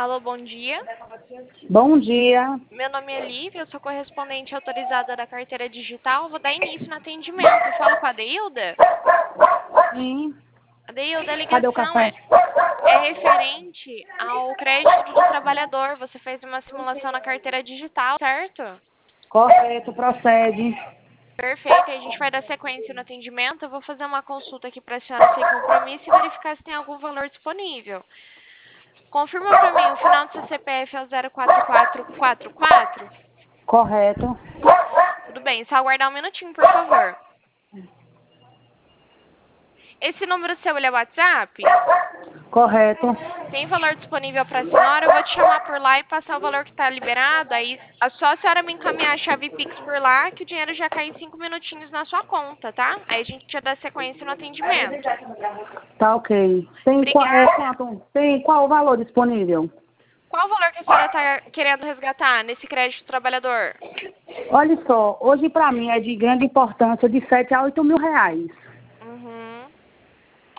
Alô, bom dia. Bom dia. Meu nome é Lívia, eu sou correspondente autorizada da carteira digital. Vou dar início no atendimento. Eu falo com a Deilda? Sim. Deilda, a Cadê o ligação café? é referente ao crédito do trabalhador. Você fez uma simulação na carteira digital, certo? Correto, procede. Perfeito, a gente vai dar sequência no atendimento. Eu vou fazer uma consulta aqui para a senhora sem compromisso e verificar se tem algum valor disponível. Confirma para mim, o final do seu CPF é o 04444? Correto. Tudo bem, só aguardar um minutinho, por favor. Esse número seu, ele é WhatsApp? Correto. Tem valor disponível para a senhora? Eu vou te chamar por lá e passar o valor que está liberado. Aí é só a senhora me encaminhar a chave Pix por lá, que o dinheiro já cai em 5 minutinhos na sua conta, tá? Aí a gente já dá sequência no atendimento. Tá ok. Obrigada. Tem qual o valor disponível? Qual o valor que a senhora está querendo resgatar nesse crédito trabalhador? Olha só, hoje para mim é de grande importância de 7 a 8 mil reais.